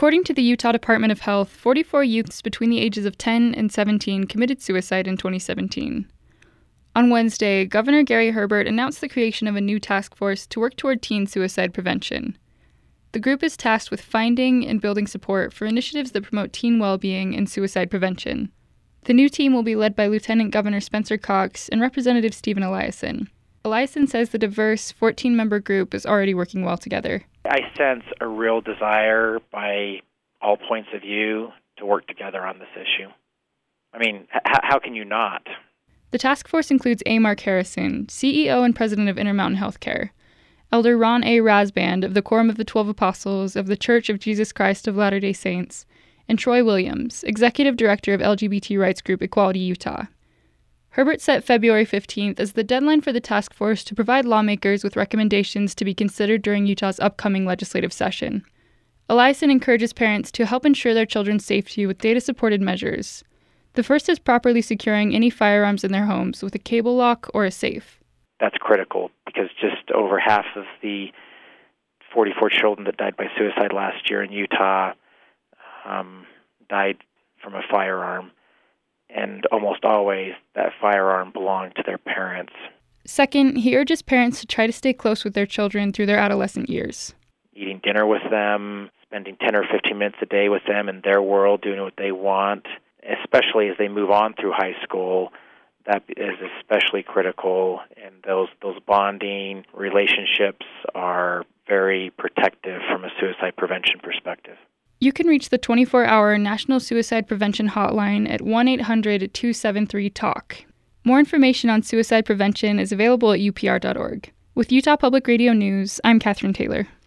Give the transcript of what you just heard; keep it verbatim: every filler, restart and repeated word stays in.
According to the Utah Department of Health, forty-four youths between the ages of ten and seventeen committed suicide in twenty seventeen. On Wednesday, Governor Gary Herbert announced the creation of a new task force to work toward teen suicide prevention. The group is tasked with finding and building support for initiatives that promote teen well-being and suicide prevention. The new team will be led by Lieutenant Governor Spencer Cox and Representative Stephen Eliason. Eliason says the diverse fourteen-member group is already working well together. I sense a real desire by all points of view to work together on this issue. I mean, h- how can you not? The task force includes A. Mark Harrison, C E O and president of Intermountain Healthcare, Elder Ron A. Rasband of the Quorum of the Twelve Apostles of the Church of Jesus Christ of Latter-day Saints, and Troy Williams, executive director of L G B T rights group Equality Utah. Herbert set February fifteenth as the deadline for the task force to provide lawmakers with recommendations to be considered during Utah's upcoming legislative session. Eliason encourages parents to help ensure their children's safety with data-supported measures. The first is properly securing any firearms in their homes with a cable lock or a safe. That's critical because just over half of the forty-four children that died by suicide last year in Utah um, died from a firearm, and almost always that firearm belonged to their parents. Second, he urges parents to try to stay close with their children through their adolescent years. Eating dinner with them, spending ten or fifteen minutes a day with them in their world, doing what they want, especially as they move on through high school. That is especially critical, and those those bonding relationships are very protective from a suicide prevention perspective. You can reach the twenty-four hour National Suicide Prevention Hotline at one eight hundred two seven three talk. More information on suicide prevention is available at U P R dot org. With Utah Public Radio News, I'm Catherine Taylor.